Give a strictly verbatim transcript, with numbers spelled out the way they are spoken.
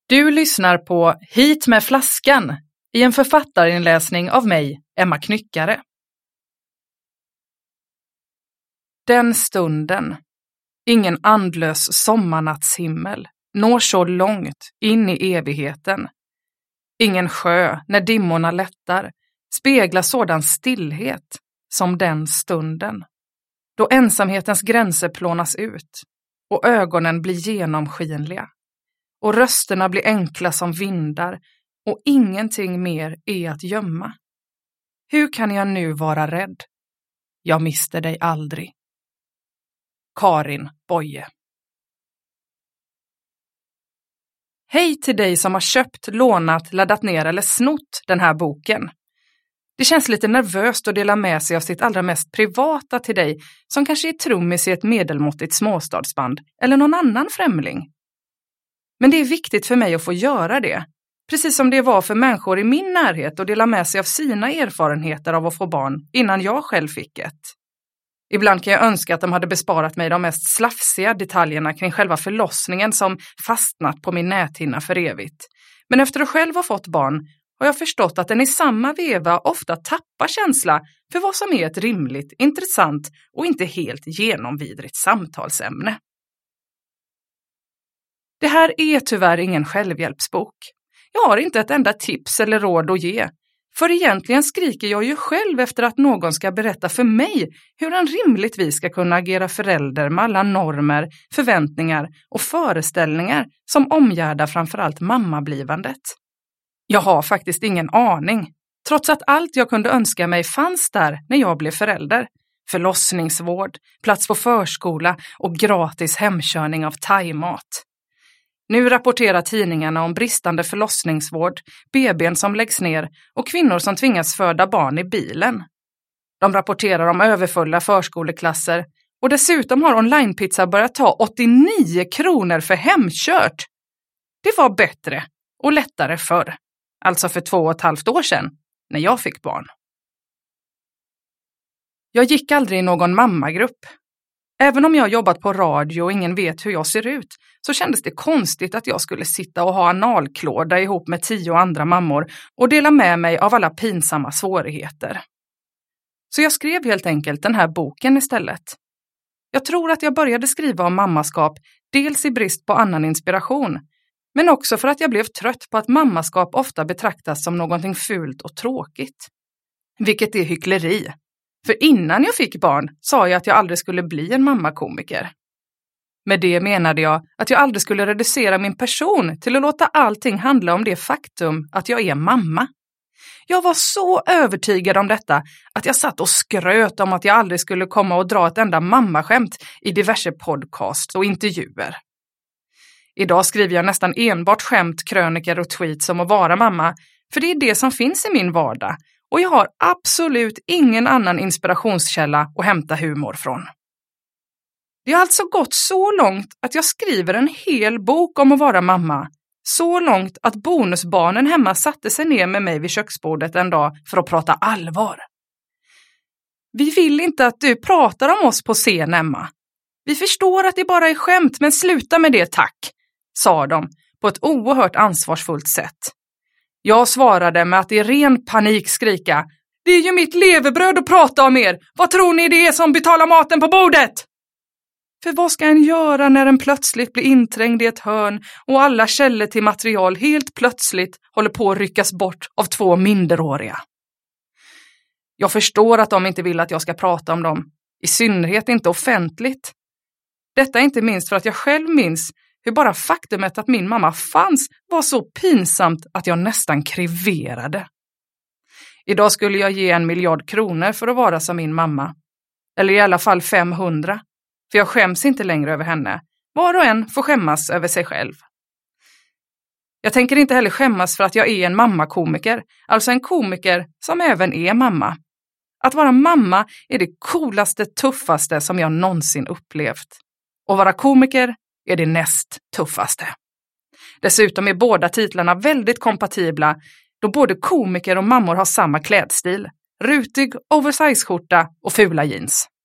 Du lyssnar på Hit med flaskan i en författarinläsning av mig, Emma Knyckare. Den stunden, ingen andlös sommarnattshimmel, når så långt in i evigheten. Ingen sjö, när dimmorna lättar, speglar sådan stillhet som den stunden. Då ensamhetens gränser plånas ut och ögonen blir genomskinliga. Och rösterna blir enkla som vindar och ingenting mer är att gömma. Hur kan jag nu vara rädd? Jag mister dig aldrig. Karin Boye. Hej till dig som har köpt, lånat, laddat ner eller snott den här boken. Det känns lite nervöst att dela med sig av sitt allra mest privata till dig som kanske är trummis i ett medelmåttigt småstadsband eller någon annan främling. Men det är viktigt för mig att få göra det, precis som det var för människor i min närhet att dela med sig av sina erfarenheter av att få barn innan jag själv fick ett. Ibland kan jag önska att de hade besparat mig de mest slafsiga detaljerna kring själva förlossningen som fastnat på min näthinna för evigt. Men efter att själv ha fått barn har jag förstått att den i samma veva ofta tappar känsla för vad som är ett rimligt, intressant och inte helt genomvidrigt samtalsämne. Det här är tyvärr ingen självhjälpsbok. Jag har inte ett enda tips eller råd att ge. För egentligen skriker jag ju själv efter att någon ska berätta för mig hur en rimligtvis ska kunna agera förälder med alla normer, förväntningar och föreställningar som omgärdar framförallt mammablivandet. Jag har faktiskt ingen aning, trots att allt jag kunde önska mig fanns där när jag blev förälder. Förlossningsvård, plats på förskola och gratis hemkörning av thaimat. Nu rapporterar tidningarna om bristande förlossningsvård, B B:n som läggs ner och kvinnor som tvingas föda barn i bilen. De rapporterar om överfulla förskoleklasser och dessutom har onlinepizza börjat ta åttionio kronor för hemkört. Det var bättre och lättare förr, alltså för två och ett halvt år sedan när jag fick barn. Jag gick aldrig i någon mammagrupp. Även om jag jobbat på radio och ingen vet hur jag ser ut så kändes det konstigt att jag skulle sitta och ha analklåda ihop med tio andra mammor och dela med mig av alla pinsamma svårigheter. Så jag skrev helt enkelt den här boken istället. Jag tror att jag började skriva om mammaskap dels i brist på annan inspiration, men också för att jag blev trött på att mammaskap ofta betraktas som någonting fult och tråkigt. Vilket är hyckleri. För innan jag fick barn sa jag att jag aldrig skulle bli en mammakomiker. Med det menade jag att jag aldrig skulle reducera min person till att låta allting handla om det faktum att jag är mamma. Jag var så övertygad om detta att jag satt och skröt om att jag aldrig skulle komma och dra ett enda mammaskämt i diverse podcasts och intervjuer. Idag skriver jag nästan enbart skämt, kröniker och tweets om att vara mamma, för det är det som finns i min vardag. Och jag har absolut ingen annan inspirationskälla att hämta humor från. Det har alltså gått så långt att jag skriver en hel bok om att vara mamma. Så långt att bonusbarnen hemma satte sig ner med mig vid köksbordet en dag för att prata allvar. Vi vill inte att du pratar om oss på scen, Emma. Vi förstår att det bara är skämt, men sluta med det, tack, sa de på ett oerhört ansvarsfullt sätt. Jag svarade med att i ren panik skrika: det är ju mitt levebröd att prata om er. Vad tror ni det är som betalar maten på bordet? För vad ska en göra när en plötsligt blir inträngd i ett hörn och alla källor till material helt plötsligt håller på att ryckas bort av två minderåriga? Jag förstår att de inte vill att jag ska prata om dem, i synnerhet inte offentligt. Detta är inte minst för att jag själv minns hur bara faktumet att min mamma fanns var så pinsamt att jag nästan kreverade. Idag skulle jag ge en miljard kronor för att vara som min mamma. Eller i alla fall femhundra. För jag skäms inte längre över henne. Var och en får skämmas över sig själv. Jag tänker inte heller skämmas för att jag är en mammakomiker. Alltså en komiker som även är mamma. Att vara mamma är det coolaste, tuffaste som jag någonsin upplevt. Och vara komiker är det näst tuffaste. Dessutom är båda titlarna väldigt kompatibla då både komiker och mammor har samma klädstil. Rutig, oversize-skjorta och fula jeans.